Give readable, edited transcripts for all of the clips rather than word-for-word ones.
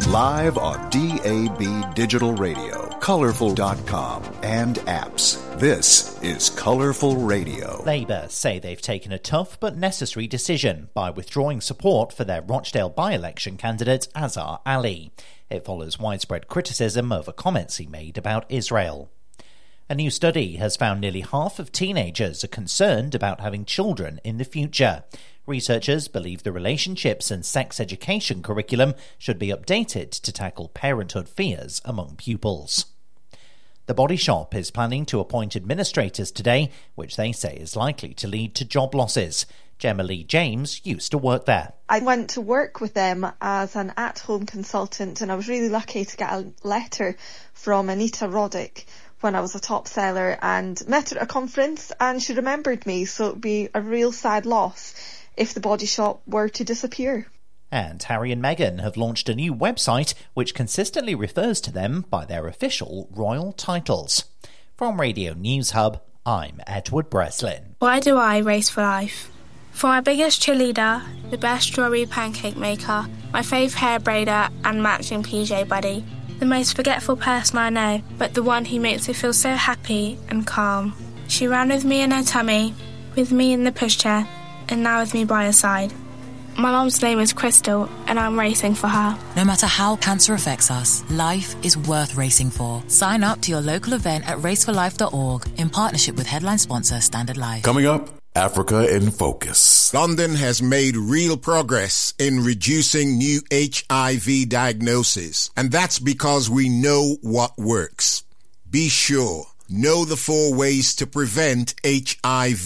Live on DAB Digital Radio, Colorful.com, and apps. This is Colorful Radio. Labour say they've taken a tough but necessary decision by withdrawing support for their Rochdale by-election candidate Azhar Ali. It follows widespread criticism over comments he made about Israel. A new study has found nearly half of teenagers are concerned about having children in the future. Researchers believe the relationships and sex education curriculum should be updated to tackle parenthood fears among pupils. The Body Shop is planning to appoint administrators today, which they say is likely to lead to job losses. Gemma Lee James used to work there. I went to work with them as an at-home consultant, and I was really lucky to get a letter from Anita Roddick when I was a top seller, and met her at a conference, and she remembered me, so it would be a real sad loss if the Body Shop were to disappear. And Harry and Meghan have launched a new website which consistently refers to them by their official royal titles. From Radio News Hub, I'm Edward Breslin. Why do I race for life? For my biggest cheerleader, the best strawberry pancake maker, my fave hair braider and matching PJ buddy. The most forgetful person I know, but the one who makes me feel so happy and calm. She ran with me in her tummy, with me in the pushchair, and now with me by her side. My mum's name is Crystal, and I'm racing for her. No matter how cancer affects us, life is worth racing for. Sign up to your local event at raceforlife.org in partnership with headline sponsor Standard Life. Coming up, Africa in Focus. London has made real progress in reducing new HIV diagnoses, and that's because we know what works. Be sure. Know the 4 ways to prevent HIV.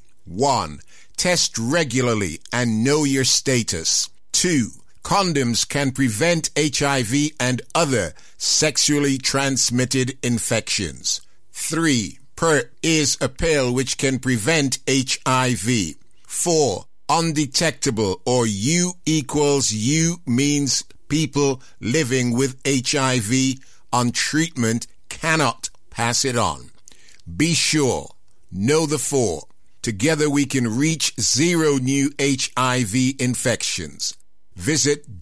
1. Test regularly and know your status. 2. Condoms can prevent HIV and other sexually transmitted infections. 3. PrEP is a pill which can prevent HIV. 4. Undetectable, or U equals U means people living with HIV on treatment cannot pass it on. Be sure. Know the 4. Together we can reach 0 new HIV infections. Visit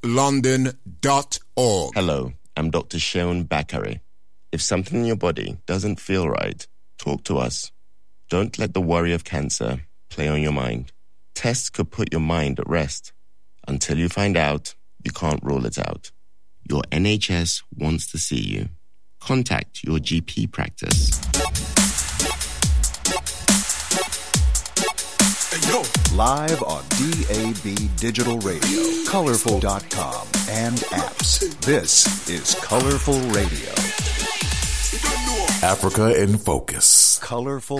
doitlondon.org. Hello, I'm Dr. Sheon Bakare. If something in your body doesn't feel right, talk to us. Don't let the worry of cancer play on your mind. Tests could put your mind at rest. Until you find out, you can't rule it out. Your NHS wants to see you. Contact your GP practice. Live on DAB Digital Radio, Colorful.com, and apps. This is Colorful Radio. Africa in Focus. Colorful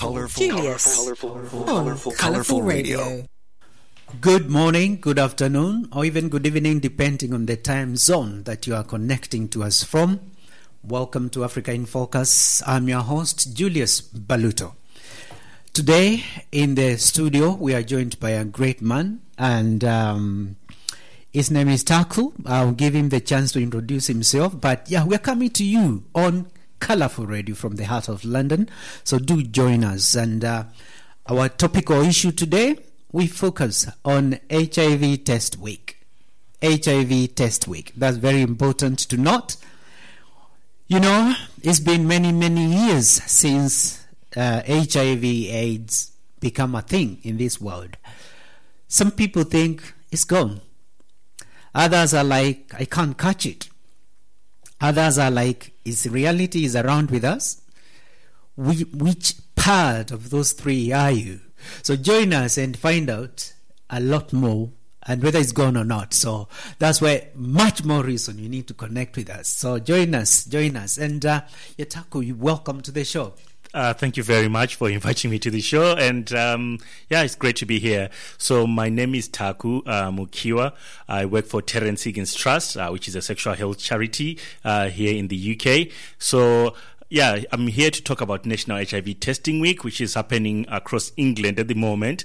Radio. Good morning, good afternoon, or even good evening, depending on the time zone that you are connecting to us from. Welcome to Africa in Focus. I'm your host, Julius Baluto. Today in the studio, we are joined by a great man, and his name is Taku. I'll give him the chance to introduce himself. But yeah, we're coming to you on Colorful Radio from the heart of London. So do join us. And our topic or issue today, we focus on HIV Test Week. HIV Test Week. That's very important to note. You know, it's been many, many years since HIV/AIDS become a thing in this world. Some people think it's gone. Others are like, I can't catch it. Others are like, reality is around with us. Which part of those 3 are you? So join us and find out a lot more, and whether it's gone or not. So that's why much more reason you need to connect with us. So join us. And Yataku, welcome to the show. Thank you very much for inviting me to the show. And it's great to be here. So my name is Taku Mukiwa. I work for Terence Higgins Trust, which is a sexual health charity here in the UK. So I'm here to talk about National HIV Testing Week, which is happening across England at the moment,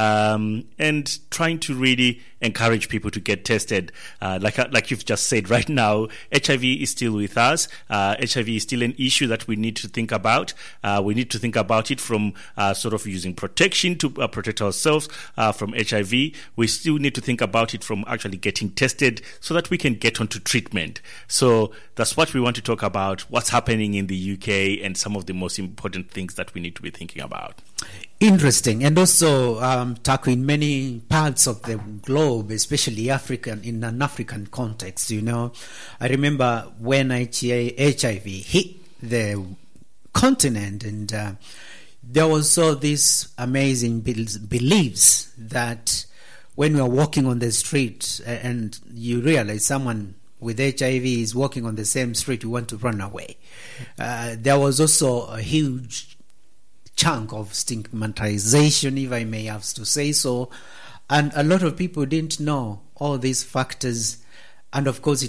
and trying to really encourage people to get tested. Like you've just said, right now, HIV is still with us. HIV is still an issue that we need to think about. We need to think about it from sort of using protection to protect ourselves from HIV. We still need to think about it from actually getting tested so that we can get onto treatment. So that's what we want to talk about, what's happening in the UK and some of the most important things that we need to be thinking about. Interesting. And also, Taku, in many parts of the globe, especially in an African context, I remember when HIV hit the continent, and there was all these amazing beliefs that when you are walking on the street and you realize someone with HIV is walking on the same street, you want to run away. There was also a huge chunk of stigmatization, if I may have to say so, and a lot of people didn't know all these factors, and of course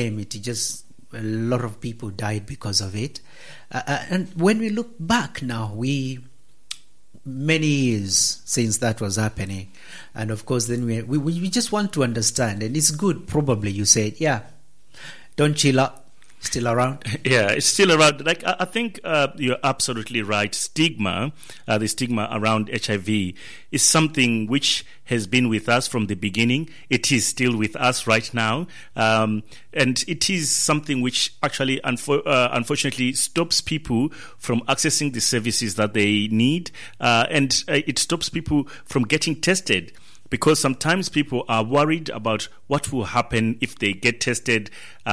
a lot of people died because of it. And when we look back now, many years since that was happening, and of course then we just want to understand, and it's good, probably you said, don't chill up. Still around? Yeah, it's still around. Like, I think you're absolutely right. The stigma around HIV is something which has been with us from the beginning. It is still with us right now. And it is something which actually, unfortunately, stops people from accessing the services that they need. And it stops people from getting tested. Because sometimes people are worried about what will happen if they get tested.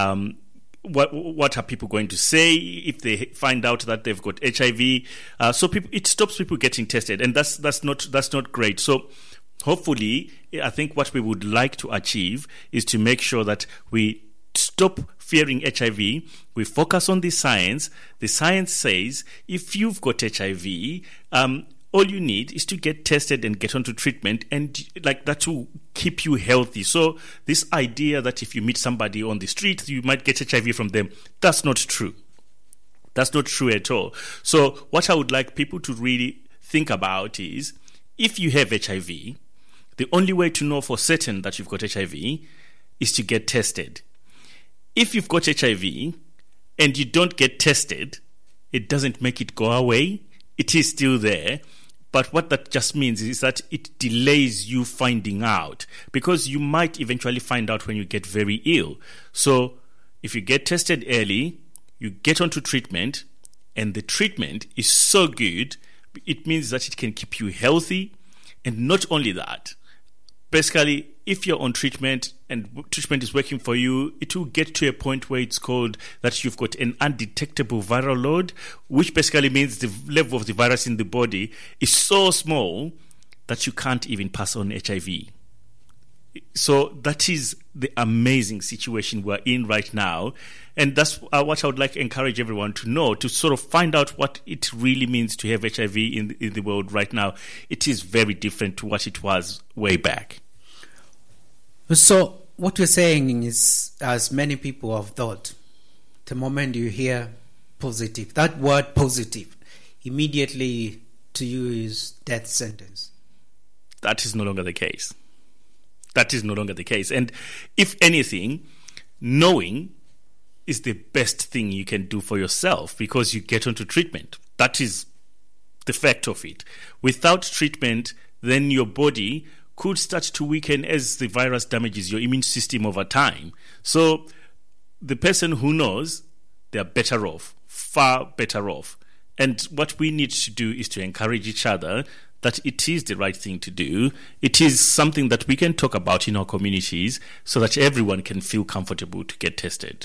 What are people going to say if they find out that they've got HIV? So it stops people getting tested, and that's not great. So hopefully, I think what we would like to achieve is to make sure that we stop fearing HIV. We focus on the science. The science says if you've got HIV, all you need is to get tested and get onto treatment, and like that will keep you healthy. So this idea that if you meet somebody on the street, you might get HIV from them, that's not true. That's not true at all. So what I would like people to really think about is, if you have HIV, the only way to know for certain that you've got HIV is to get tested. If you've got HIV and you don't get tested, it doesn't make it go away. It is still there. But what that just means is that it delays you finding out, because you might eventually find out when you get very ill. So if you get tested early, you get onto treatment, and the treatment is so good, it means that it can keep you healthy. And not only that, basically, if you're on treatment and treatment is working for you, it will get to a point where it's called that you've got an undetectable viral load, which basically means the level of the virus in the body is so small that you can't even pass on HIV. So that is the amazing situation we're in right now. And that's what I would like to encourage everyone to know, to sort of find out what it really means to have HIV in the world right now. It is very different to what it was way back. So what you're saying is, as many people have thought, the moment you hear positive, that word positive, immediately to you is death sentence. That is no longer the case. That is no longer the case. And if anything, knowing is the best thing you can do for yourself, because you get onto treatment. That is the fact of it. Without treatment, then your body could start to weaken as the virus damages your immune system over time. So the person who knows, they're better off, far better off. And what we need to do is to encourage each other that it is the right thing to do. It is something that we can talk about in our communities so that everyone can feel comfortable to get tested.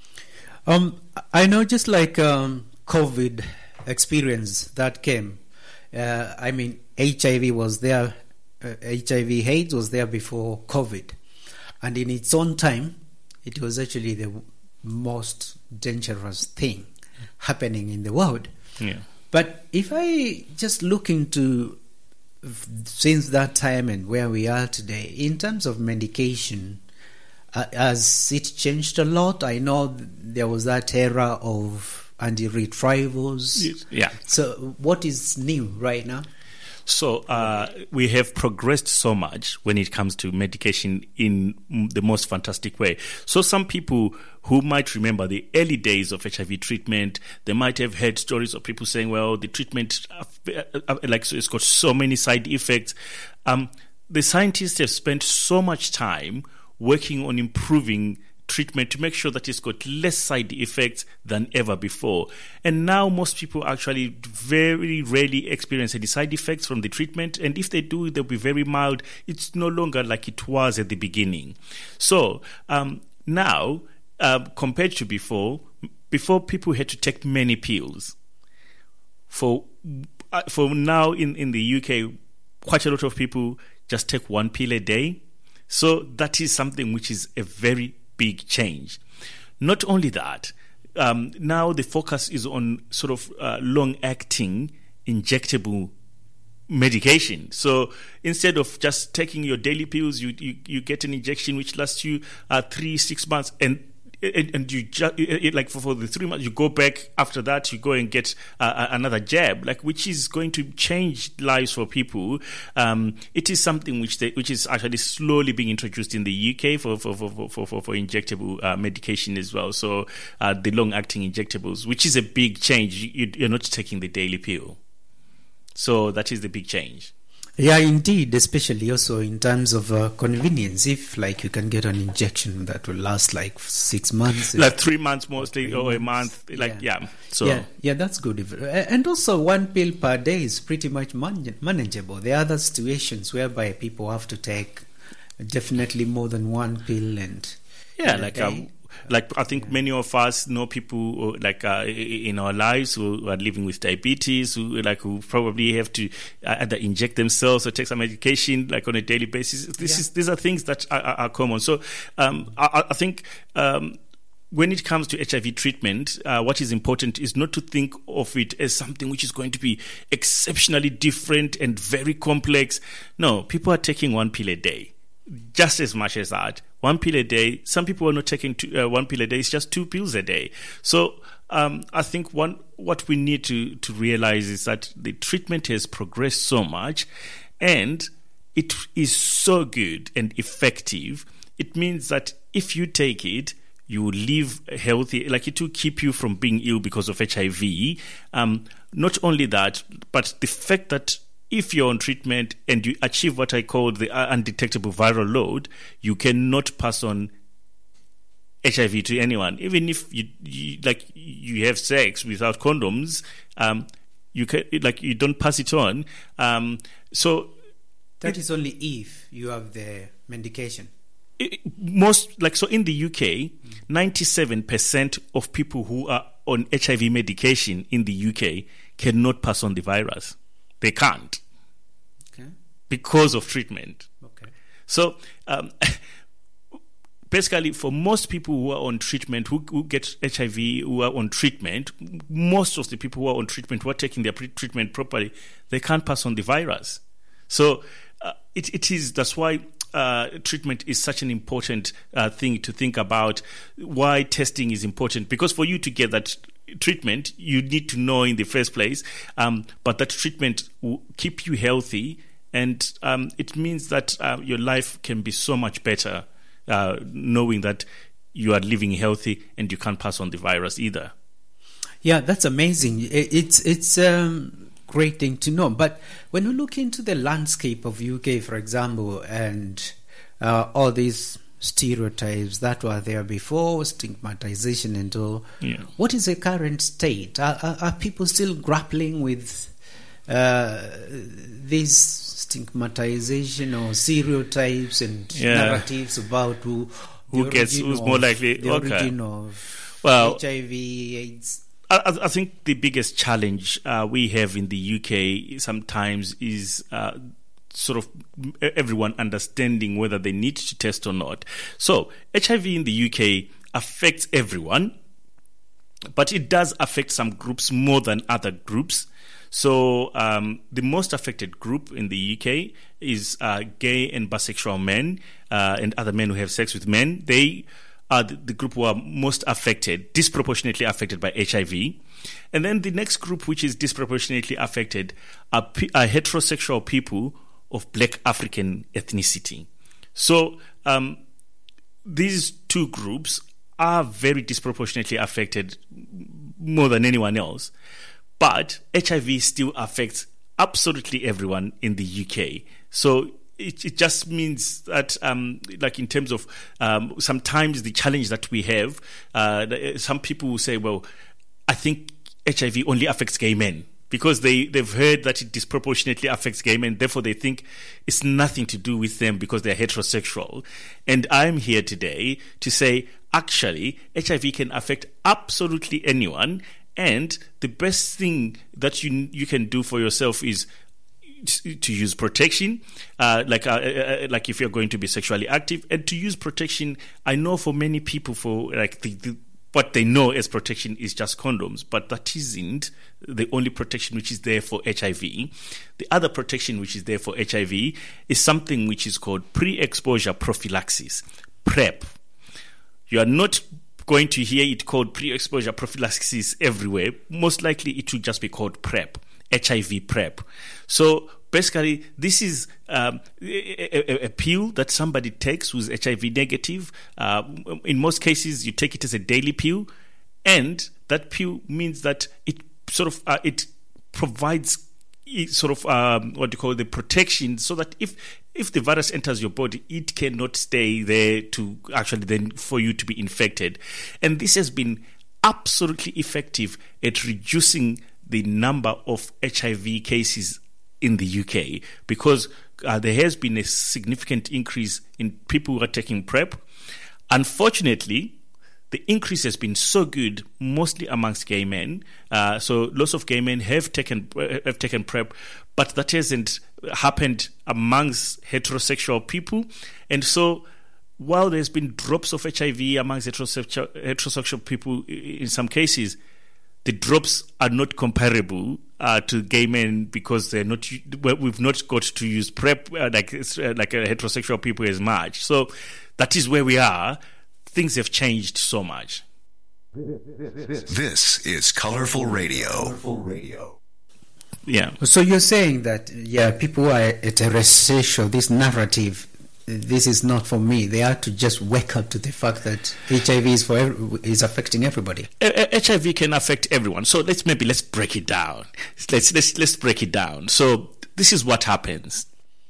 I know, just like COVID experience that came, HIV was there, HIV/AIDS was there before COVID. And in its own time, it was actually the most dangerous thing happening in the world. Yeah. But if I just look into since that time and where we are today, in terms of medication, has it changed a lot? I know there was that era of antiretrovirals. Yeah. So what is new right now? So we have progressed so much when it comes to medication in the most fantastic way. So some people who might remember the early days of HIV treatment, they might have heard stories of people saying, well, the treatment, it's got so many side effects. The scientists have spent so much time working on improving treatment to make sure that it's got less side effects than ever before. And now most people actually very rarely experience any side effects from the treatment. And if they do, they'll be very mild. It's no longer like it was at the beginning. So now, compared to before people had to take many pills. For now in the UK, quite a lot of people just take one pill a day. So that is something which is a very big change. Not only that, now the focus is on sort of long-acting injectable medication. So instead of just taking your daily pills, you get an injection which lasts you 3-6 months, and you just for the 3 months you go back. After that, you go and get another jab, which is going to change lives for people. It is something which is actually slowly being introduced in the UK for injectable medication as well. So the long-acting injectables, which is a big change. You're not taking the daily pill. So that is the big change. Yeah, indeed, especially also in terms of convenience. If you can get an injection that will last 6 months, 3 months mostly, or a month, So yeah, that's good. And also, one pill per day is pretty much manageable. There are other situations whereby people have to take definitely more than one pill, and I think many of us know people in our lives who are living with diabetes, who probably have to either inject themselves or take some medication on a daily basis. These are things that are common. So I think when it comes to HIV treatment, what is important is not to think of it as something which is going to be exceptionally different and very complex. No, people are taking one pill a day. Just as much as that. One pill a day. Some people are not taking one pill a day. It's just 2 pills a day. So I think what we need to realize is that the treatment has progressed so much, and it is so good and effective. It means that if you take it, you will live healthy. It will keep you from being ill because of HIV. Not only that, but the fact that if you're on treatment and you achieve what I call the undetectable viral load, you cannot pass on HIV to anyone. Even if you have sex without condoms, you don't pass it on. So that is only if you have the medication. So in the UK, 97% of people who are on HIV medication in the UK cannot pass on the virus. They can't. Okay. Because of treatment. Okay. So basically, for most people who are on treatment, who get HIV, who are on treatment, most of the people who are on treatment, who are taking their treatment properly, they can't pass on the virus. So that's why treatment is such an important thing to think about, why testing is important. Because for you to get that treatment, you need to know in the first place, but that treatment will keep you healthy, and it means that your life can be so much better knowing that you are living healthy and you can't pass on the virus either. Yeah, that's amazing. It's great thing to know. But when you look into the landscape of UK, for example, and all these stereotypes that were there before, stigmatization and all, what is the current state? Are people still grappling with these stigmatization or stereotypes and narratives about who's more likely the origin of HIV, AIDS? I think the biggest challenge we have in the UK sometimes is sort of everyone understanding whether they need to test or not. So HIV in the UK affects everyone, but it does affect some groups more than other groups. So the most affected group in the UK is gay and bisexual men and other men who have sex with men. They are the group who are most affected, disproportionately affected by HIV. And then the next group, which is disproportionately affected, are heterosexual people of Black African ethnicity. So these two groups are very disproportionately affected more than anyone else. But HIV still affects absolutely everyone in the UK. So it just means that, like in terms of sometimes the challenge that we have, some people will say, well, I think HIV only affects gay men, because they've heard that it disproportionately affects gay men. Therefore, they think it's nothing to do with them because they're heterosexual. And I'm here today to say, actually, HIV can affect absolutely anyone. And the best thing that you can do for yourself is to use protection, like if you're going to be sexually active, and to use protection. I know for many people, for like what they know as protection is just condoms, but that isn't the only protection which is there for HIV. The other protection which is there for HIV is something which is called pre-exposure prophylaxis, PrEP. You are not going to hear it called pre-exposure prophylaxis everywhere. Most likely it will just be called PrEP, HIV PrEP. So basically, this is a pill that somebody takes who's HIV negative. In most cases, you take it as a daily pill, and that pill means that it sort of it provides sort of what you call the protection, so that if the virus enters your body, it cannot stay there to actually then for you to be infected. And this has been absolutely effective at reducing the number of HIV cases in the UK, because there has been a significant increase in people who are taking PrEP. Unfortunately, the increase has been so good, mostly amongst gay men. So lots of gay men have taken PrEP, but that hasn't happened amongst heterosexual people. And so while there's been drops of HIV amongst heterosexual people in some cases, the drops are not comparable to gay men, because they're not. We've not got to use PrEP like heterosexual people as much. So that is where we are. Things have changed so much. This is Colorful Radio. Yeah. So you're saying that, people who are heterosexual, this narrative, this is not for me. They have to just wake up to the fact that HIV is affecting everybody. HIV can affect everyone. So let's break it down. Let's break it down. So this is what happens.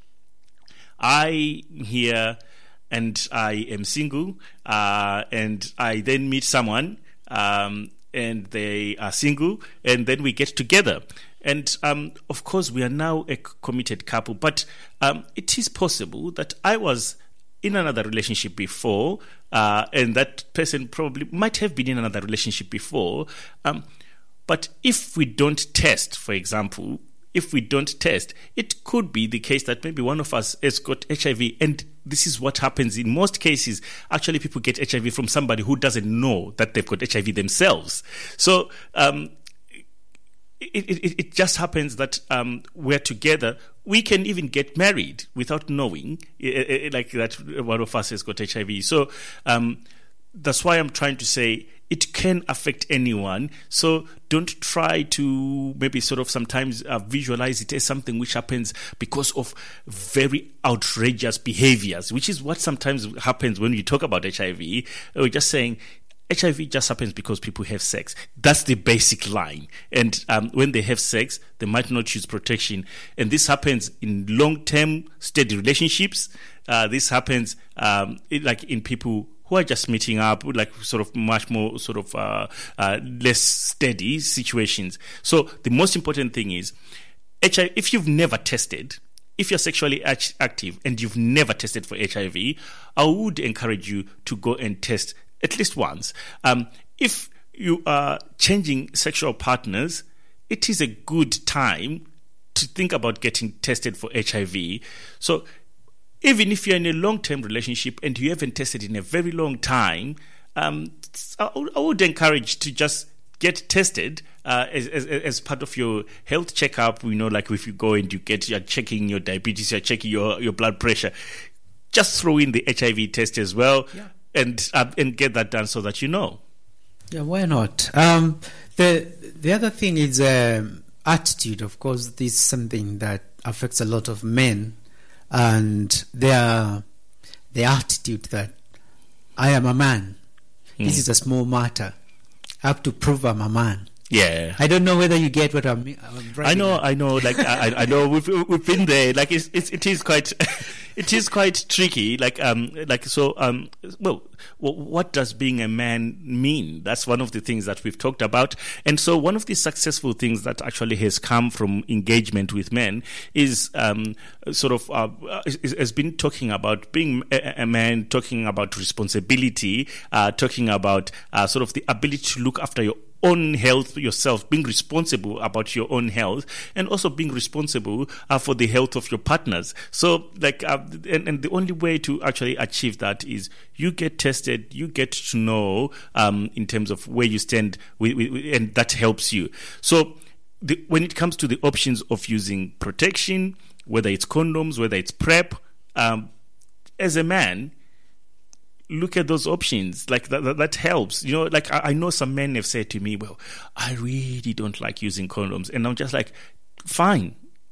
I hear, and I am single, and I then meet someone, and they are single, and then we get together. And of course, we are now a committed couple, but it is possible that I was in another relationship before, and that person probably might have been in another relationship before. But if we don't test, for example, it could be the case that maybe one of us has got HIV, and this is what happens in most cases. Actually, people get HIV from somebody who doesn't know that they've got HIV themselves. So it just happens that we're together. We can even get married without knowing, like that one of us has got HIV. So that's why I'm trying to say it can affect anyone. So don't try to maybe sort of sometimes visualize it as something which happens because of very outrageous behaviors, which is what sometimes happens when you talk about HIV. We're just saying HIV just happens because people have sex. That's the basic line. And when they have sex, they might not use protection. And this happens in long-term, steady relationships. This happens like in people who are just meeting up, like sort of much more sort of less steady situations. So the most important thing is, HIV, if you've never tested, if you're sexually active and you've never tested for HIV, I would encourage you to go and test at least once. If you are changing sexual partners, it is a good time to think about getting tested for HIV. So even if you're in a long-term relationship and you haven't tested in a very long time, I would encourage to just get tested as part of your health checkup. You know, like if you go and you're checking your diabetes, you're checking your blood pressure, just throw in the HIV test as well. Yeah. and get that done so that you know. Yeah, why not? The other thing is attitude. Of course, this is something that affects a lot of men, and the attitude that I am a man. This is a small matter. I have to prove I'm a man. Yeah, I don't know whether you get what I'm I know. Like I know we've been there. Like it is quite it is quite tricky. Well, what does being a man mean? That's one of the things that we've talked about. And so one of the successful things that actually has come from engagement with men is has been talking about being a man, talking about responsibility, talking about sort of the ability to look after your own health yourself, being responsible about your own health, and also being responsible for the health of your partners. So, and the only way to actually achieve that is you get tested, you get to know in terms of where you stand, and that helps you. So, when it comes to the options of using protection, whether it's condoms, whether it's PrEP, as a man, look at those options. Like that helps. You know, like I know some men have said to me, well, I really don't like using condoms. And I'm just like, fine.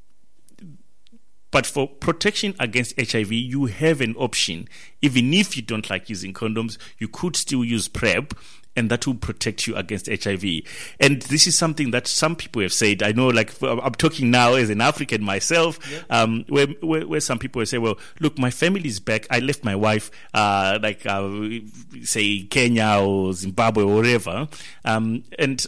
But for protection against HIV, you have an option. Even if you don't like using condoms, you could still use PrEP, and that will protect you against HIV. And this is something that some people have said. I know, like, I'm talking now as an African myself, where some people will say, well, look, my family is back. I left my wife, say Kenya or Zimbabwe or wherever, and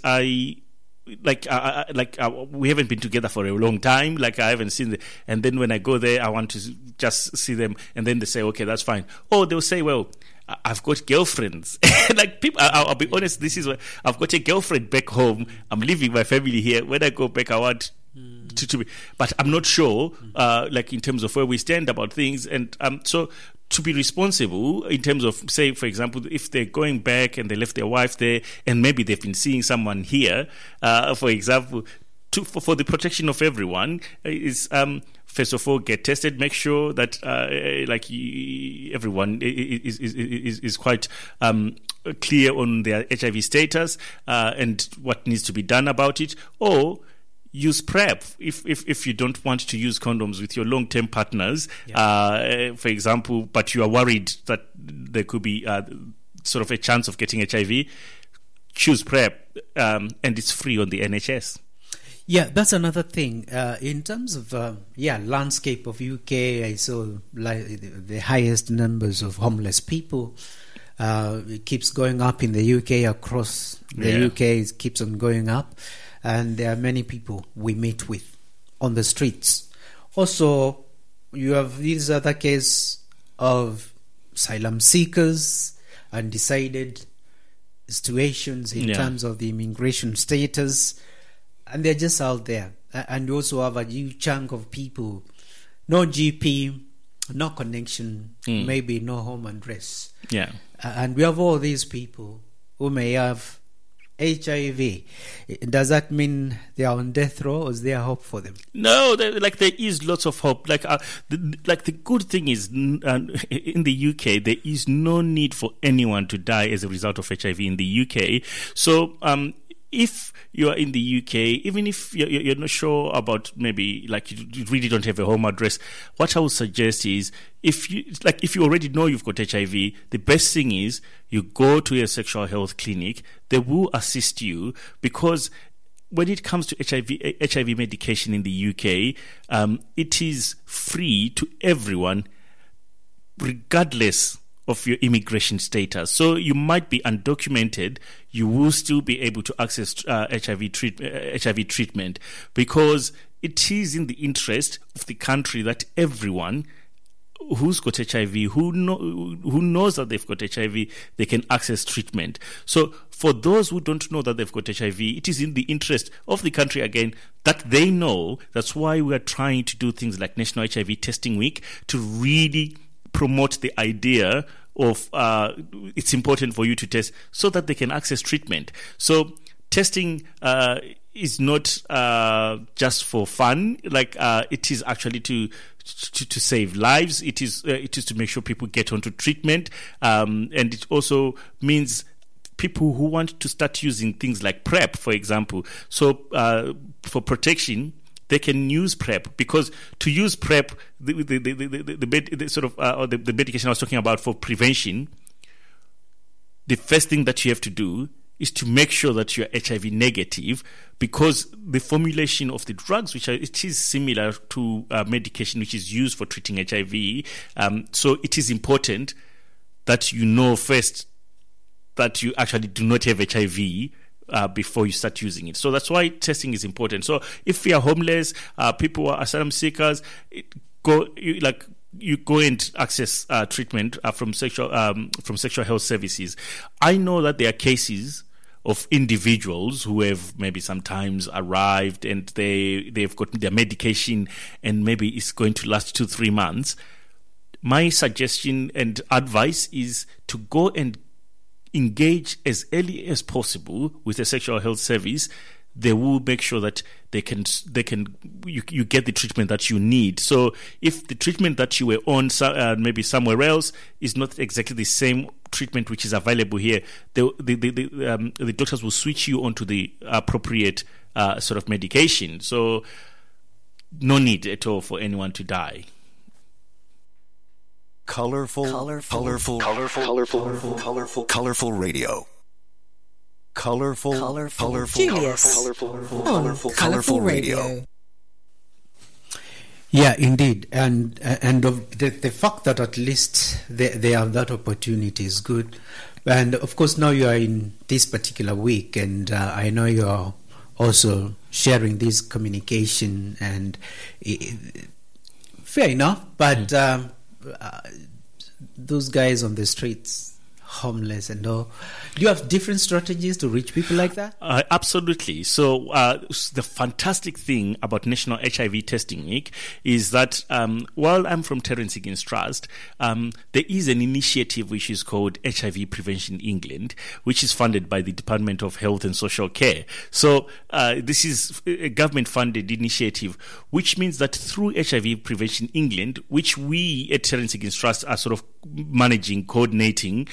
we haven't been together for a long time. Like, I haven't seen them. And then when I go there, I want to just see them. And then they say, okay, that's fine. Or they'll say, well, I've got girlfriends. Like, people, I'll be honest, this is what I've got a girlfriend back home. I'm leaving my family here. When I go back, I want to be, but I'm not sure, like, in terms of where we stand about things. And so to be responsible in terms of, say, for example, if they're going back and they left their wife there and maybe they've been seeing someone here, for example, for the protection of everyone is, first of all, get tested. Make sure that everyone is quite clear on their HIV status and what needs to be done about it. Or use PrEP if you don't want to use condoms with your long-term partners, for example, but you are worried that there could be sort of a chance of getting HIV. Choose PrEP, and it's free on the NHS. Yeah, that's another thing. In terms of landscape of UK, I saw the highest numbers of homeless people. It keeps going up in the UK, across the UK. It keeps on going up, and there are many people we meet with on the streets. Also, you have this other case of asylum seekers, undecided situations in terms of the immigration status. And they're just out there. And you also have a huge chunk of people, no GP, no connection, maybe no home address. Yeah. And we have all these people who may have HIV. Does that mean they are on death row, or is there hope for them? No, there is lots of hope. The good thing is, in the UK, there is no need for anyone to die as a result of HIV in the UK. So, if you are in the UK, even if you're not sure about, maybe like you really don't have a home address, what I would suggest is, if you already know you've got HIV, the best thing is you go to a sexual health clinic. They will assist you, because when it comes to HIV medication in the UK, it is free to everyone, regardless of your immigration status. So you might be undocumented, you will still be able to access HIV treatment, because it is in the interest of the country that everyone who's got HIV, who knows that they've got HIV, they can access treatment. So for those who don't know that they've got HIV, it is in the interest of the country, again, that they know. That's why we are trying to do things like National HIV Testing Week, to really promote the idea of it's important for you to test so that they can access treatment. So testing is not just for fun. It is actually to save lives. It is to make sure people get onto treatment, and it also means people who want to start using things like PrEP, for example. So for protection, they can use PrEP, because to use PrEP, the medication I was talking about for prevention, the first thing that you have to do is to make sure that you're HIV negative, because the formulation of the drugs, it is similar to medication which is used for treating HIV. So it is important that you know first that you actually do not have HIV before you start using it. So that's why testing is important. So if you are homeless, people who are asylum seekers, you go and access treatment from sexual health services. I know that there are cases of individuals who have maybe sometimes arrived and they've gotten their medication and maybe it's going to last 2-3 months. My suggestion and advice is to go and engage as early as possible with a sexual health service. They will make sure that you get the treatment that you need. So if the treatment that you were on maybe somewhere else is not exactly the same treatment which is available here, the doctors will switch you onto the appropriate sort of medication. So no need at all for anyone to die. Colorful radio. Colorful radio. Yeah, indeed, and the fact that at least they have that opportunity is good. And of course, now you are in this particular week, and I know you are also sharing this communication, and fair enough. But those guys on the streets, homeless and all, do you have different strategies to reach people like that? Absolutely. So the fantastic thing about National HIV Testing Week is that while I'm from Terence Higgins Trust, there is an initiative which is called HIV Prevention England, which is funded by the Department of Health and Social Care. So this is a government-funded initiative, which means that through HIV Prevention England, which we at Terence Higgins Trust are sort of managing, coordinating,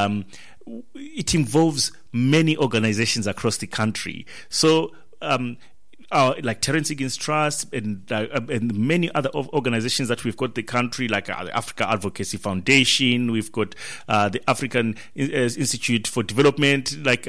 it involves many organizations across the country. So, like Terence Higgins Trust and many other organizations that we've got in the country, like the Africa Advocacy Foundation, we've got the African Institute for Development, like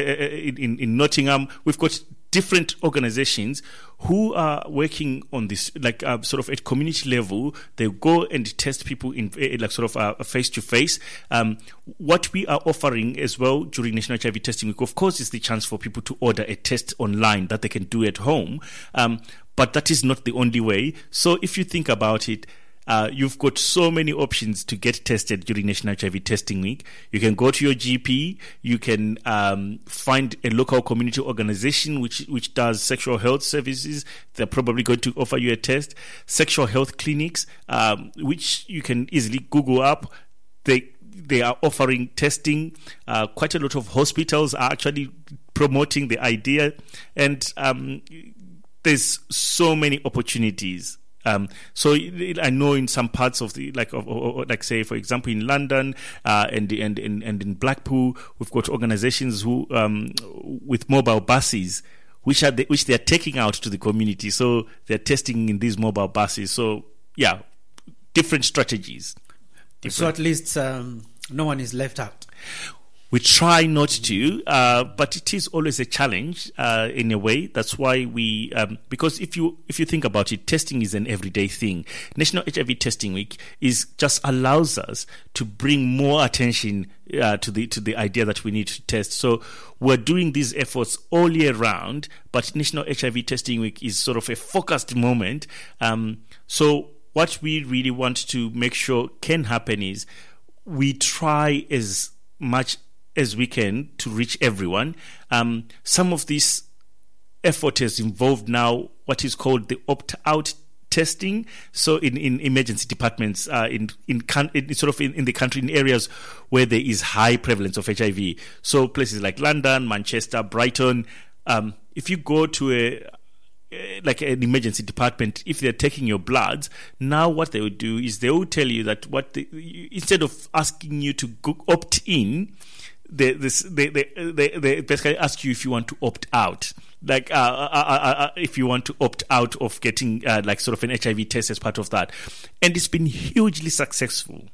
in Nottingham. We've got different organizations who are working on this, like sort of at community level. They go and test people in like sort of face to face. What we are offering as well during National HIV Testing Week, of course, is the chance for people to order a test online that they can do at home. But that is not the only way. So if you think about it, you've got so many options to get tested during National HIV Testing Week. You can go to your GP. You can find a local community organization which does sexual health services. They're probably going to offer you a test. Sexual health clinics, which you can easily Google up. They are offering testing. Quite a lot of hospitals are actually promoting the idea, and there's so many opportunities. So I know in some parts of the like say for example in London and in Blackpool, we've got organizations who with mobile buses which they are taking out to the community. So they're testing in these mobile buses. So yeah, different strategies. So at least no one is left out. We try not to, but it is always a challenge in a way. That's why we, because if you think about it, testing is an everyday thing. National HIV Testing Week just allows us to bring more attention to the idea that we need to test. So we're doing these efforts all year round, but National HIV Testing Week is sort of a focused moment. So what we really want to make sure can happen is we try as much as we can to reach everyone. Some of this effort has involved now what is called the opt-out testing. So in emergency departments in the country, in areas where there is high prevalence of HIV. So places like London, Manchester, Brighton. if you go to like an emergency department, if they're taking your bloods, now what they would do is they will tell you that instead of asking you to opt in, they basically ask you if you want to opt out. Like if you want to opt out of getting like sort of an HIV test as part of that. And it's been hugely successful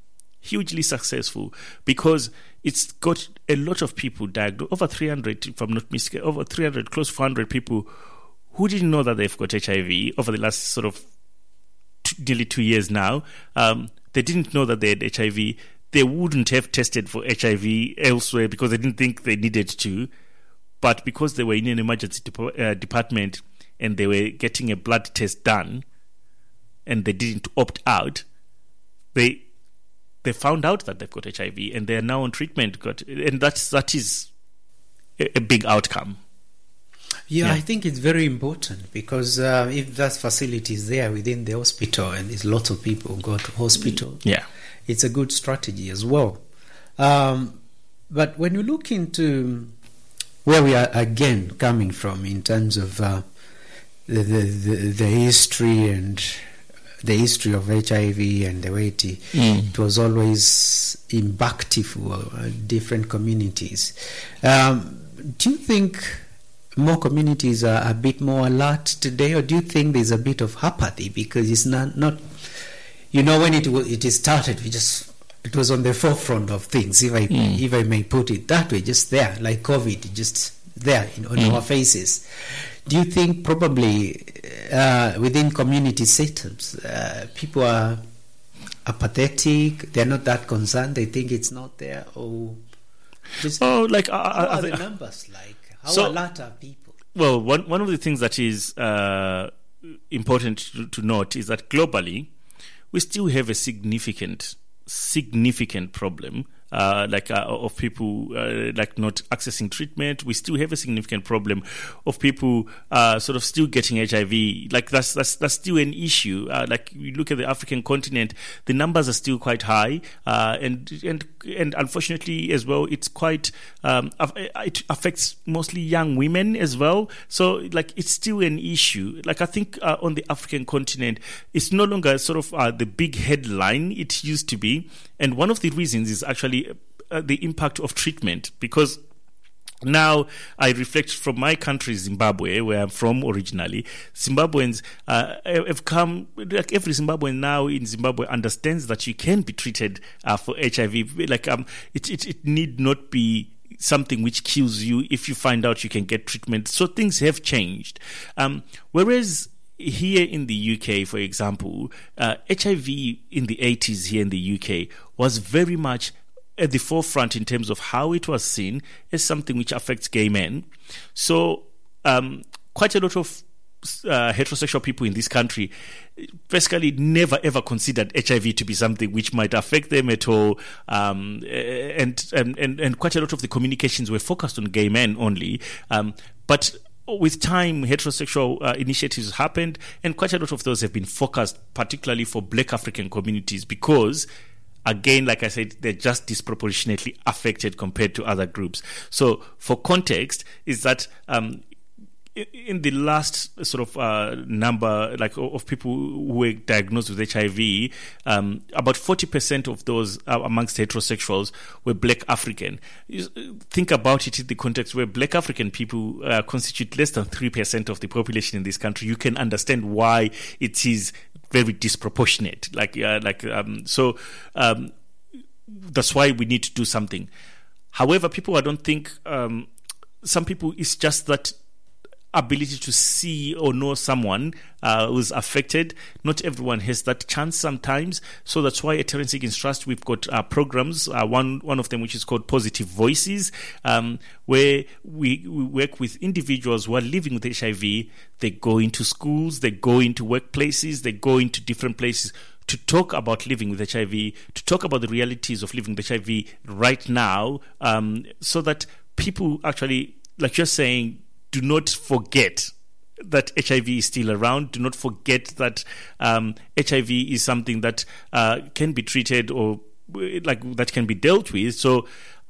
because it's got a lot of people diagnosed, over 300, if I'm not mistaken, over 300, close to 400 people who didn't know that they've got HIV over the last sort of nearly 2 years now. They didn't know that they had HIV. They wouldn't have tested for HIV elsewhere because they didn't think they needed to. But because they were in an emergency department and they were getting a blood test done and they didn't opt out, they found out that they've got HIV and they are now on treatment. And that is a big outcome. Yeah, I think it's very important because if that facility is there within the hospital and there's lots of people who go to hospital, it's a good strategy as well. But when you look into where we are again coming from in terms of the history and the history of HIV and the way it was always impactful for different communities, do you think more communities are a bit more alert today, or do you think there's a bit of apathy because it's not when it started, it was on the forefront of things, if I may put it that way, just there, like COVID, just there on our faces. Do you think probably within community setups, people are apathetic, they're not that concerned, they think it's not there, or just how are the numbers like? How alert are people? Well, one of the things that is important to note is that globally, we still have a significant problem of people not accessing treatment. We still have a significant problem of people sort of still getting HIV. Like that's still an issue. Like you look at the African continent, the numbers are still quite high, and unfortunately as well, it's quite it affects mostly young women as well. So like it's still an issue. Like I think on the African continent, it's no longer sort of the big headline it used to be. And one of the reasons is actually the impact of treatment, because now I reflect from my country, Zimbabwe, where I'm from originally. Zimbabweans have come, like every Zimbabwean now in Zimbabwe understands that you can be treated for HIV. Like it need not be something which kills you if you find out you can get treatment. So things have changed. Whereas here in the UK, for example, HIV in the 80s here in the UK was very much at the forefront in terms of how it was seen as something which affects gay men. So quite a lot of heterosexual people in this country basically never ever considered HIV to be something which might affect them at all, and quite a lot of the communications were focused on gay men only. But with time, heterosexual initiatives happened, and quite a lot of those have been focused particularly for Black African communities because, again, like I said, they're just disproportionately affected compared to other groups. So for context, is that in the last sort of number of people who were diagnosed with HIV, about 40% of those amongst heterosexuals were Black African. Think about it in the context where Black African people constitute less than 3% of the population in this country. You can understand why it is very disproportionate. So that's why we need to do something. However, people, I don't think some people, it's just that ability to see or know someone who's affected. Not everyone has that chance sometimes. So that's why at Terence Higgins Trust we've got programs, one of them which is called Positive Voices, where we work with individuals who are living with HIV. They go into schools, they go into workplaces, they go into different places to talk about living with HIV, to talk about the realities of living with HIV right now, so that people actually, like you're saying, do not forget that HIV is still around. Do not forget that HIV is something that can be treated or that can be dealt with. So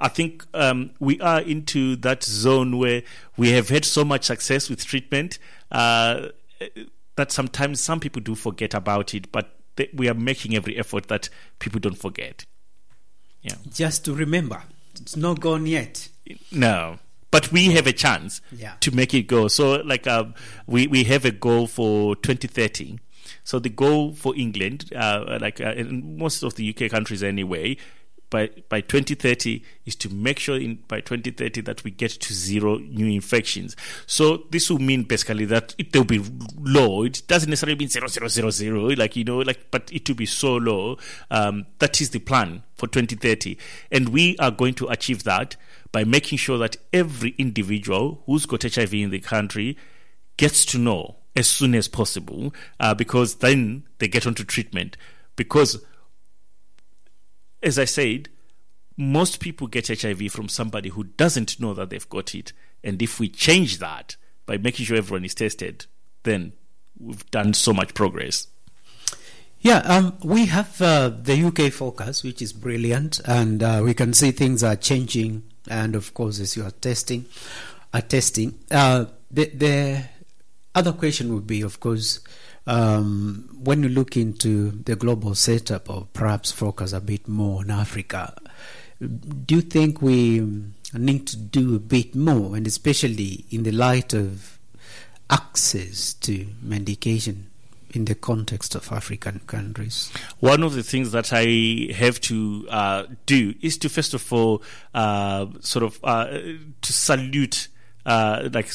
I think we are into that zone where we have had so much success with treatment that sometimes some people do forget about it, but we are making every effort that people don't forget. Yeah. Just to remember, it's not gone yet. No. But we have a chance to make it go. So, we have a goal for 2030. So the goal for England, in most of the UK countries anyway, by 2030 is to make sure by 2030 that we get to 0 new infections. So this will mean basically that they'll be low. It doesn't necessarily mean 0, 0, 0, 0, but it will be so low. That is the plan for 2030. And we are going to achieve that by making sure that every individual who's got HIV in the country gets to know as soon as possible, because then they get onto treatment. Because, as I said, most people get HIV from somebody who doesn't know that they've got it. And if we change that by making sure everyone is tested, then we've done so much progress. Yeah, we have the UK focus, which is brilliant, and we can see things are changing. And of course, as you are testing, the other question would be, of course, when you look into the global setup, or perhaps focus a bit more on Africa, do you think we need to do a bit more, and especially in the light of access to medication in the context of African countries? One of the things that I have to do is to, first of all, to salute quite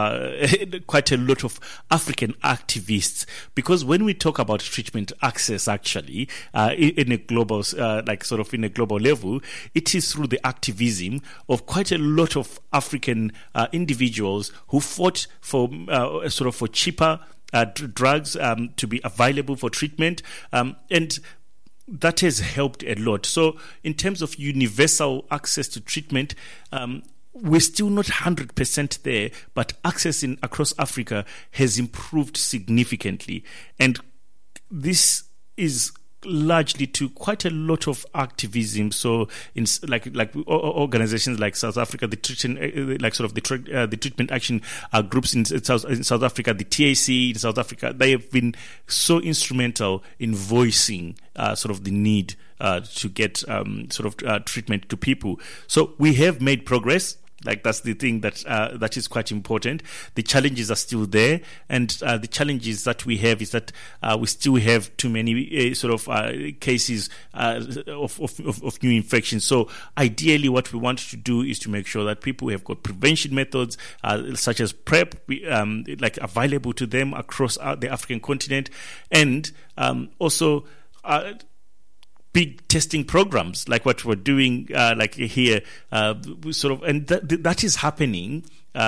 a lot of African activists, because when we talk about treatment access, actually, in a global, in a global level, it is through the activism of quite a lot of African individuals who fought for for cheaper drugs to be available for treatment, and that has helped a lot. So in terms of universal access to treatment, we're still not 100% there, but access across Africa has improved significantly. And this is largely to quite a lot of activism. So in organizations like South Africa, the treatment action groups in South Africa, the TAC in South Africa, they have been so instrumental in voicing the need to get treatment to people. So we have made progress. That's the thing that is quite important. The challenges are still there, and the challenges that we have is that we still have too many cases of new infections. So ideally, what we want to do is to make sure that people have got prevention methods such as PrEP, available to them across the African continent, and also big testing programs like what we're doing here, and that is happening.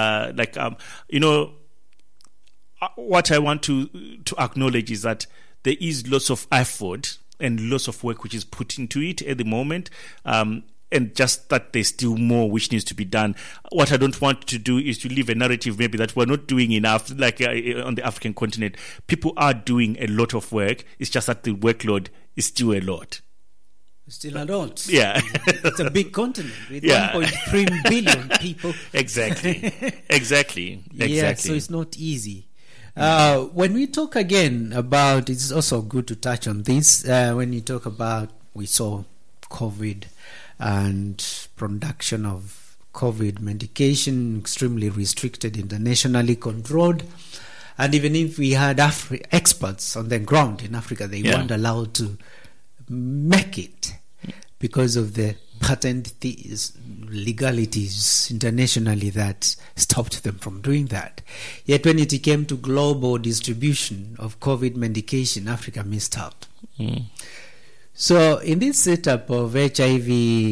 What I want to acknowledge is that there is lots of effort and lots of work which is put into it at the moment, and just that there's still more which needs to be done. What I don't want to do is to leave a narrative maybe that we're not doing enough, on the African continent. People are doing a lot of work. It's just that the workload is still a lot. Still a lot. Yeah. It's a big continent with 1.3 billion people. Exactly. Yeah, so it's not easy. When we talk again about, it's also good to touch on this, when you talk about, we saw COVID and production of COVID medication extremely restricted, internationally controlled. And even if we had experts on the ground in Africa, they weren't allowed to make it because of the patent legalities internationally that stopped them from doing that. Yet when it came to global distribution of COVID medication, Africa missed out. So in this setup of HIV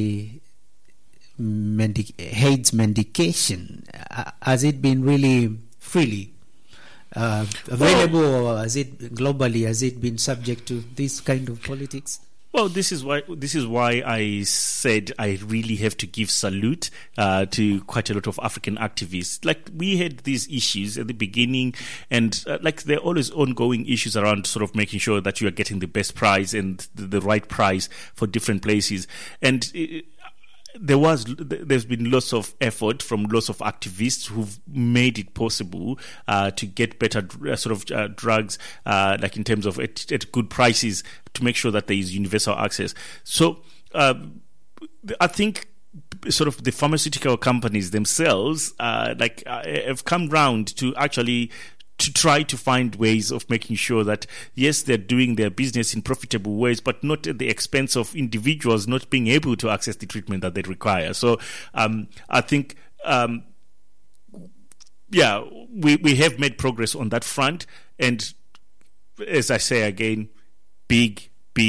AIDS medication, has it been really freely available, or has it globally, has it been subject to this kind of politics? Well, this is why I said I really have to give salute to quite a lot of African activists. We had these issues at the beginning, and there are always ongoing issues around making sure that you are getting the best price and the right price for different places. And there's been lots of effort from lots of activists who've made it possible to get better drugs, like in terms of at good prices, to make sure that there is universal access. So I think sort of the pharmaceutical companies themselves have come round to actually to try to find ways of making sure that, yes, they're doing their business in profitable ways, but not at the expense of individuals not being able to access the treatment that they require. So I think, we have made progress on that front. And as I say again, big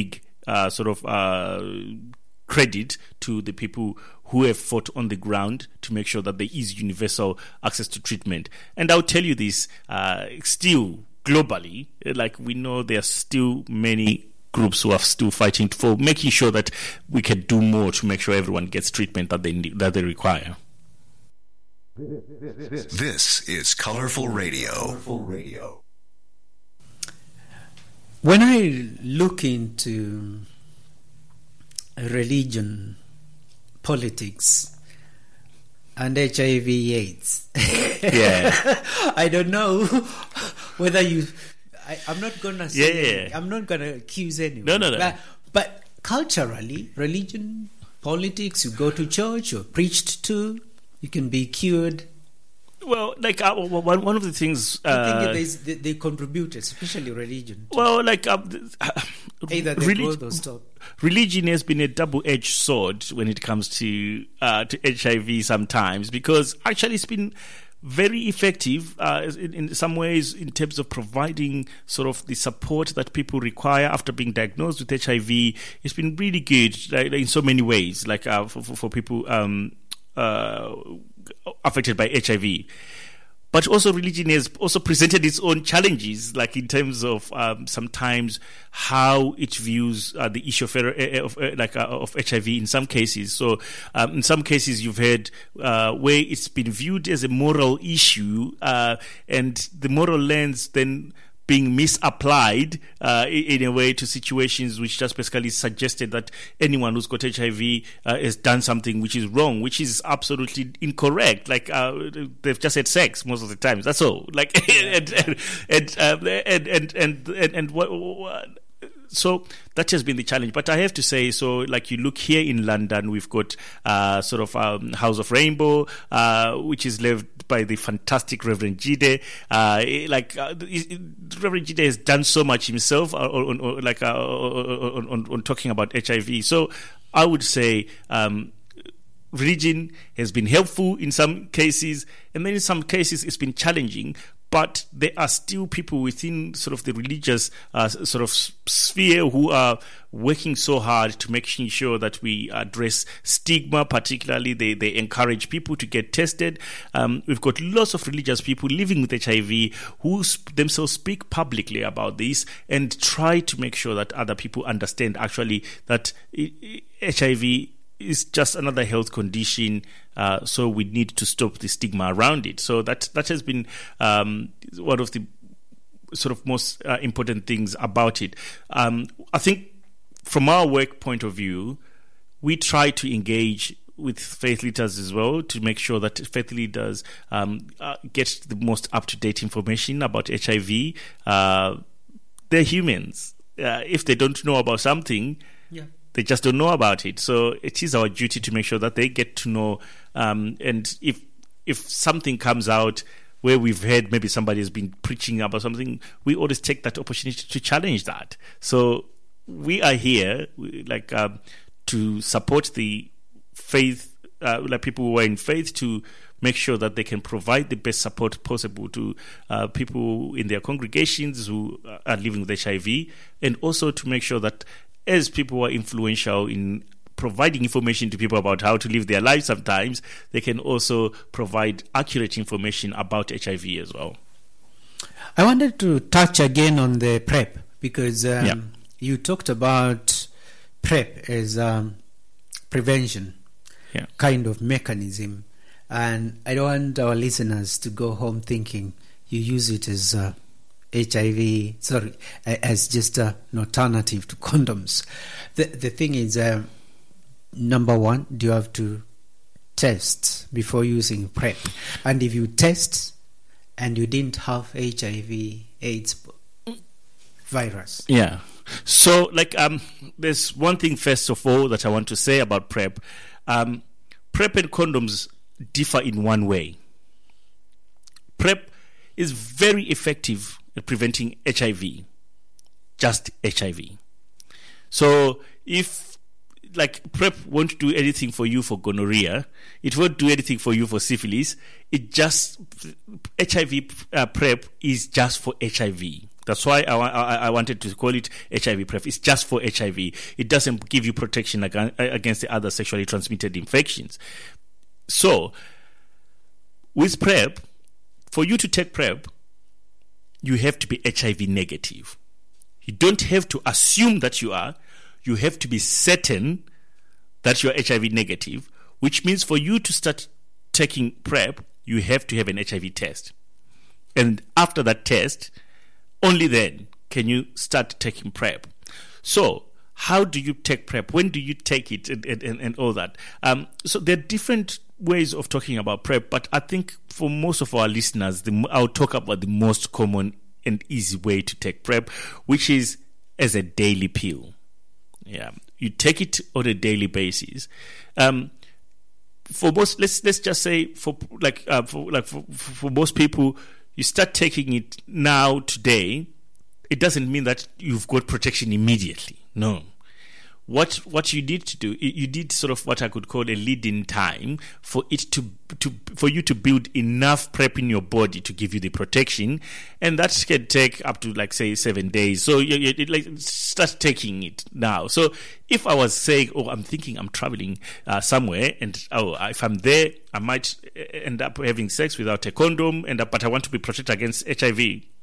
credit to the people who have fought on the ground to make sure that there is universal access to treatment. And I'll tell you this, still globally, like we know there are still many groups who are still fighting for making sure that we can do more to make sure everyone gets treatment that they require. This is Colorful Radio. When I look into religion, politics, and HIV/AIDS, I don't know whether I'm not gonna say. I'm not gonna accuse anyone. No. But culturally, religion, politics, you go to church, you're preached to, you can be cured. Well, like one of the things I think they contribute, especially religion. Well, like either they growth or stop. Religion has been a double-edged sword when it comes to HIV sometimes, because actually it's been very effective in some ways in terms of providing sort of the support that people require after being diagnosed with HIV. It's been really good in so many ways, like for people affected by HIV. But also religion has also presented its own challenges, like in terms of sometimes how it views the issue of HIV in some cases. So in some cases you've heard where it's been viewed as a moral issue, and the moral lens then being misapplied in a way to situations which just basically suggested that anyone who's got HIV has done something which is wrong, which is absolutely incorrect. Like they've just had sex most of the time. That's all. Like and what. So that has been the challenge. But I have to say, so like you look here in London, we've got House of Rainbow, which is led by the fantastic Reverend Jide. Reverend Jide has done so much himself on talking about HIV. So I would say religion has been helpful in some cases, and then in some cases it's been challenging. But there are still people within sort of the religious sphere who are working so hard to making sure that we address stigma. Particularly, they encourage people to get tested. We've got lots of religious people living with HIV who themselves speak publicly about this and try to make sure that other people understand actually that HIV is just another health condition, so we need to stop the stigma around it. So that has been one of the sort of most important things about it. I think from our work point of view, we try to engage with faith leaders as well to make sure that faith leaders get the most up-to-date information about HIV. They're humans. If they don't know about something, they just don't know about it. So it is our duty to make sure that they get to know. And if something comes out where we've heard maybe somebody has been preaching about something, we always take that opportunity to challenge that. So we are here to support the faith, people who are in faith, to make sure that they can provide the best support possible to people in their congregations who are living with HIV, and also to make sure that as people who are influential in providing information to people about how to live their lives, sometimes they can also provide accurate information about HIV as well. I wanted to touch again on the PrEP, because you talked about PrEP as prevention kind of mechanism, and I don't want our listeners to go home thinking you use it as as just an alternative to condoms. The thing is, number one, do you have to test before using PrEP? And if you test and you didn't have HIV/AIDS virus? Yeah. So, there's one thing, first of all, that I want to say about PrEP. PrEP and condoms differ in one way. PrEP is very effective at preventing HIV, just HIV. So, if PrEP won't do anything for you for gonorrhea, it won't do anything for you for syphilis. HIV PrEP is just for HIV. That's why I wanted to call it HIV PrEP. It's just for HIV. It doesn't give you protection against the other sexually transmitted infections. So, with PrEP, for you to take PrEP, you have to be HIV negative. You don't have to assume that you are. You have to be certain that you're HIV negative, which means for you to start taking PrEP, you have to have an HIV test. And after that test, only then can you start taking PrEP. So, how do you take PrEP? When do you take it and all that? So there are different ways of talking about PrEP, but I think for most of our listeners, I'll talk about the most common and easy way to take PrEP, which is as a daily pill. Yeah, you take it on a daily basis. For most, let's just say for most people, you start taking it now today. It doesn't mean that you've got protection immediately. No. What you need to do, you need sort of what I could call a lead-in time for it for you to build enough PrEP in your body to give you the protection, and that can take up to 7 days. So you start taking it now. So if I was saying, I'm thinking I'm traveling somewhere, and if I'm there, I might end up having sex without a condom, but I want to be protected against HIV.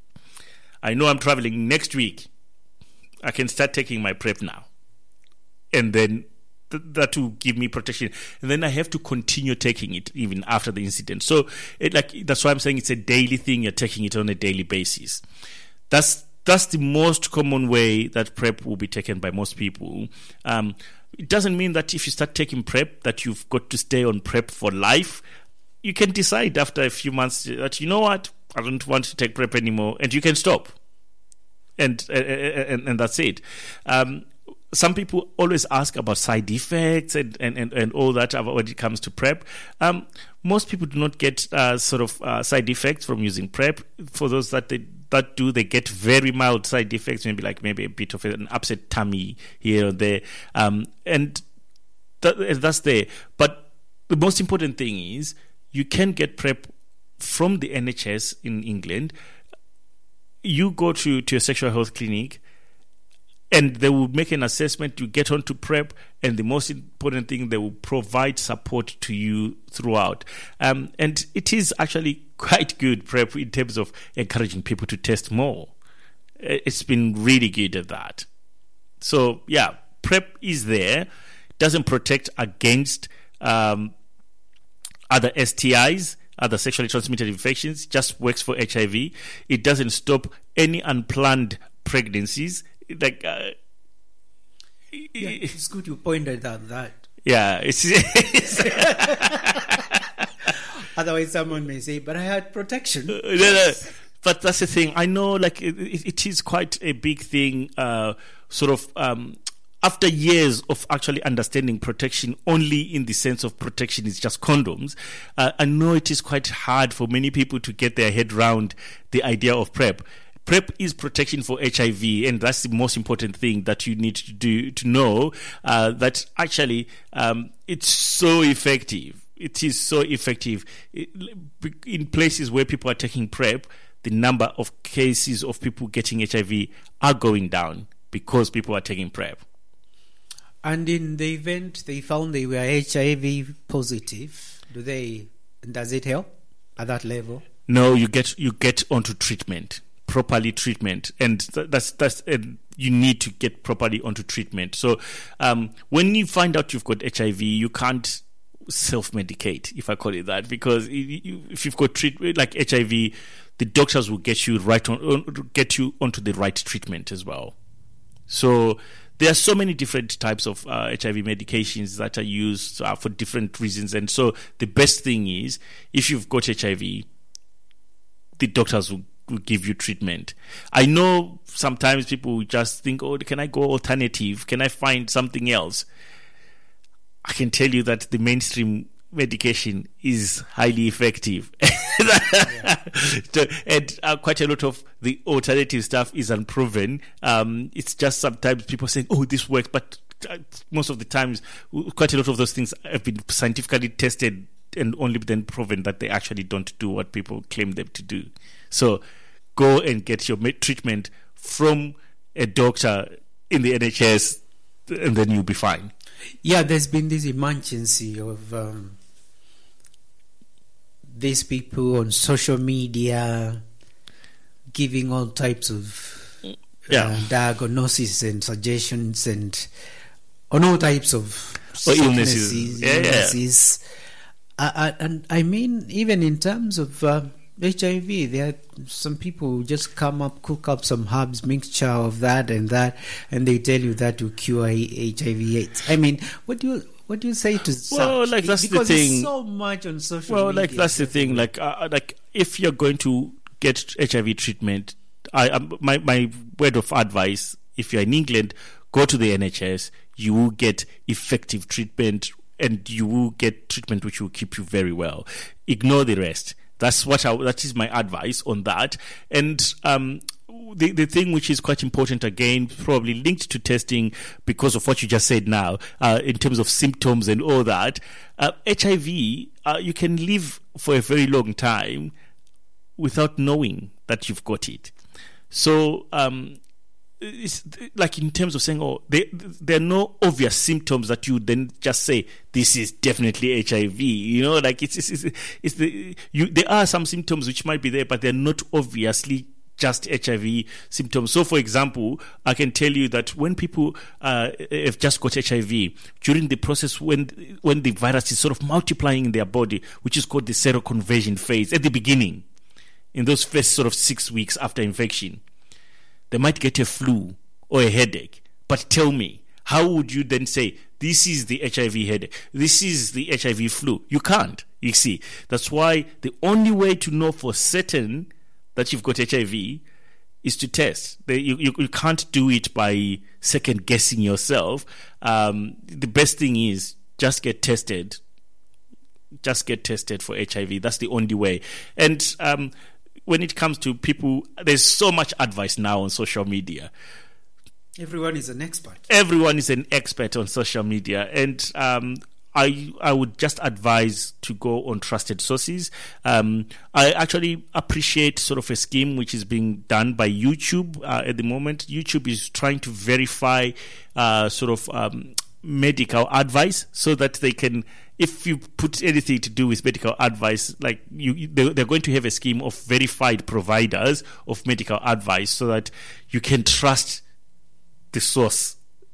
I know I'm traveling next week. I can start taking my PrEP now. And then that will give me protection. And then I have to continue taking it even after the incident. So that's why I'm saying it's a daily thing. You're taking it on a daily basis. That's the most common way that PrEP will be taken by most people. It doesn't mean that if you start taking PrEP that you've got to stay on PrEP for life. You can decide after a few months that, you know what, I don't want to take PrEP anymore, and you can stop. And that's it. Some people always ask about side effects and all that when it comes to PrEP. Most people do not get side effects from using PrEP. For those that do, they get very mild side effects, maybe a bit of an upset tummy here or there, and that's there. But the most important thing is you can get PrEP from the NHS in England. You go to a sexual health clinic, and they will make an assessment. You get onto PrEP, and the most important thing, they will provide support to you throughout. And it is actually quite good, PrEP, in terms of encouraging people to test more. It's been really good at that. So, yeah, PrEP is there. It doesn't protect against other STIs, other sexually transmitted infections. It just works for HIV. It doesn't stop any unplanned pregnancies. It's good you pointed out that. Yeah, it's otherwise someone may say, but I had protection. No. But that's the thing. I know, it is quite a big thing. After years of actually understanding protection, only in the sense of protection is just condoms. I know it is quite hard for many people to get their head around the idea of PrEP. PrEP is protection for HIV, and that's the most important thing that you need to know, that actually it's so effective. It is so effective. In places where people are taking PrEP, the number of cases of people getting HIV are going down because people are taking PrEP. And in the event they found they were HIV positive, does it help at that level? No, you get onto treatment. Properly treatment, and that's you need to get properly onto treatment. So when you find out you've got HIV, you can't self-medicate, if I call it that, because if you've got treatment like HIV, the doctors will get you onto the right treatment as well. So there are so many different types of HIV medications that are used for different reasons. And so the best thing is, if you've got HIV, the doctors will give you treatment. I know sometimes people just think, oh, can I go alternative? Can I find something else? I can tell you that the mainstream medication is highly effective. And quite a lot of the alternative stuff is unproven. It's just sometimes people saying, oh, this works, but most of the times, quite a lot of those things have been scientifically tested and only then proven that they actually don't do what people claim them to do. So go and get your treatment from a doctor in the NHS, and then you'll be fine. Yeah, there's been this emergency of these people on social media giving all types of diagnosis and suggestions and on all types of illnesses. And I mean, even in terms of HIV, there are some people who just cook up some herbs mixture of that, and they tell you that will cure HIV/AIDS. I mean, what do you say to that? Well, like that's because the thing. There's so much on social media. Well, like that's the thing. Like if you're going to get HIV treatment, my word of advice: if you're in England, go to the NHS. You will get effective treatment, and you will get treatment which will keep you very well. Ignore the rest. That is my advice on that. And the thing which is quite important, again, probably linked to testing because of what you just said now, in terms of symptoms and all that, HIV, you can live for a very long time without knowing that you've got it. So it's like in terms of saying, oh, there are no obvious symptoms that you then just say this is definitely HIV. You know, like there are some symptoms which might be there, but they're not obviously just HIV symptoms. So, for example, I can tell you that when people have just got HIV, during the process when the virus is sort of multiplying in their body, which is called the seroconversion phase, at the beginning, in those first sort of 6 weeks after infection, they might get a flu or a headache. But tell me, how would you then say, this is the HIV headache, this is the HIV flu? You can't, you see. That's why the only way to know for certain that you've got HIV is to test. You can't do it by second guessing yourself. The best thing is just get tested. Just get tested for HIV. That's the only way. And when it comes to people, there's so much advice now on social media. Everyone is an expert. Everyone is an expert on social media. And I would just advise to go on trusted sources. I actually appreciate sort of a scheme which is being done by YouTube at the moment. YouTube is trying to verify medical advice so that they can, if you put anything to do with medical advice, like they're going to have a scheme of verified providers of medical advice so that you can trust the source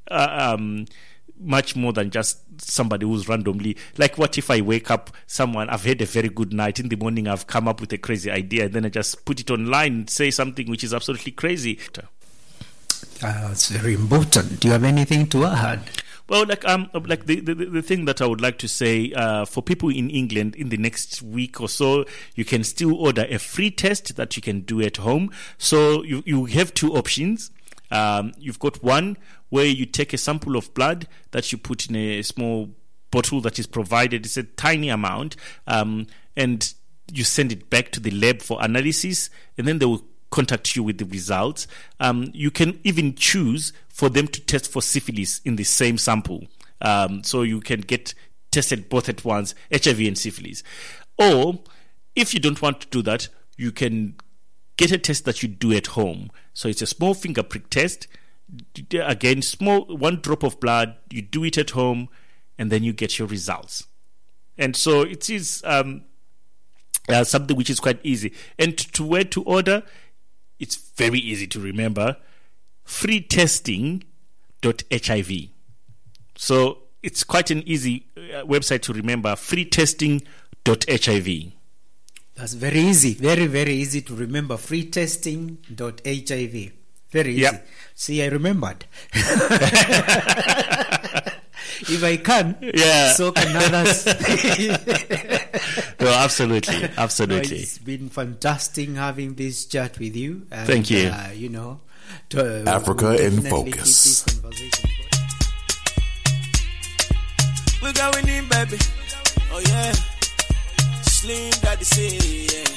much more than just somebody who's randomly, like, what if I wake up I've had a very good night, in the morning I've come up with a crazy idea, and then I just put it online and say something which is absolutely crazy. It's very important. Do you have anything to add? Well, the thing that I would like to say, for people in England, in the next week or so, you can still order a free test that you can do at home. So you have two options. You've got one where you take a sample of blood that you put in a small bottle that is provided. It's a tiny amount, and you send it back to the lab for analysis, and then they will contact you with the results. You can even choose for them to test for syphilis in the same sample. So you can get tested both at once, HIV and syphilis. Or if you don't want to do that, you can get a test that you do at home. So it's a small finger prick test. Again, small, 1 drop of blood. You do it at home, and then you get your results. And so it is something which is quite easy. And to where to order, it's very easy to remember. freetesting.hiv. So it's quite an easy website to remember. freetesting.hiv. That's very easy. Very, very easy to remember. freetesting.hiv. Very easy. Yep. See, I remembered. If I can, so can others. No, absolutely. Absolutely. It's been fantastic having this chat with you. And, thank you. Africa in Focus. We're going in, baby. Oh, yeah. Slim Daddy say, yeah.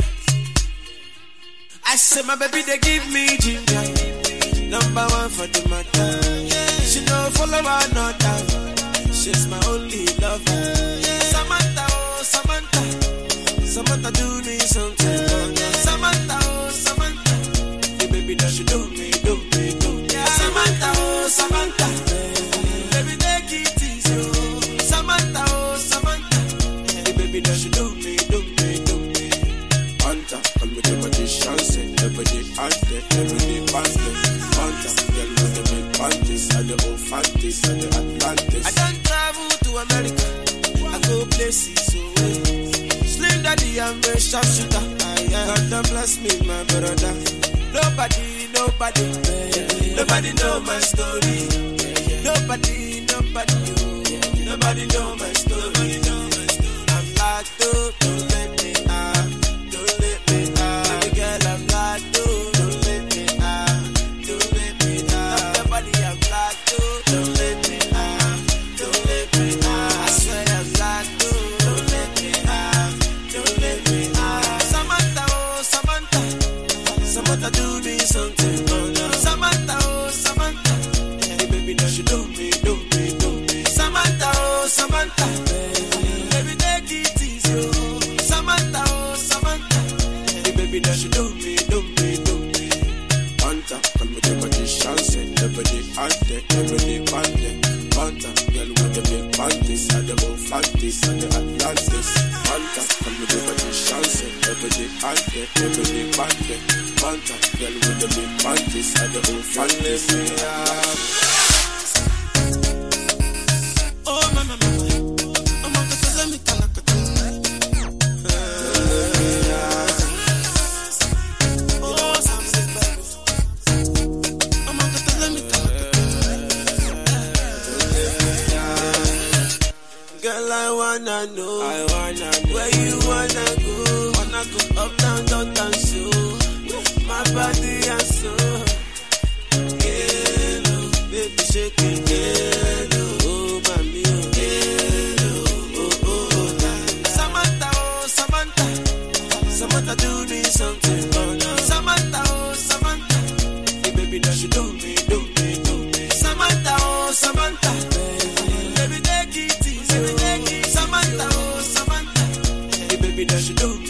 I said, my baby, they give me ginger. Number one for the matter. She no follow her, no doubt. She's my only lover. Samantha, oh, Samantha. Samantha, do me something. Samantha, oh, Samantha. The baby that she do me. Samantha, oh, Samantha. Baby, take it easy, oh. Samantha, oh, Samantha. The baby that she do me. Hunter, come with the magician, say, everybody out there, everybody past them. Hunter, girl with the big panties, and the old fanties, and the Atlantis. I don't travel to America, I go places, so Slim Daddy, I'm a sharpshooter. God bless me, my brother. Nobody know my story. Nobody know my story. I'm locked up, don't let me out. Don't let me out. Girl, I'm locked up, don't let me out. Don't let me out. Nobody, I'm locked up, don't let me out. Don't let me out. I swear I'm locked up, don't let me out. Don't let me out. Samantha, oh, Samantha. Samantha, do me something. Samantha, oh, Samantha. Hey, baby, now she do me. Samantha, oh, Samantha. Baby, take it easy, oh. Samantha, oh, Samantha. Hey, baby, now she do me. Hunter, come with the magician, say, everybody out there, everybody out there. Hunter, girl with the big panties, and the old fanties, and the Atlantis. Hunter, come with the magician, say, everybody out there, everybody out there. Hunter, girl with the big panties, and the old fanties, and the Atlantis. Oh, mama, mama. Girl, I wanna know where you wanna go. Up, down, so my body and soul. Hello, baby, shake it, hello, oh, mami, oh, hello, oh. Samantha, oh, Samantha. Samantha, do me something, Samantha, oh, Samantha. Hey, baby, that she do me. Samantha, oh, Samantha. Baby, take it easy, Samantha, oh, Samantha. Hey, baby, that she do me.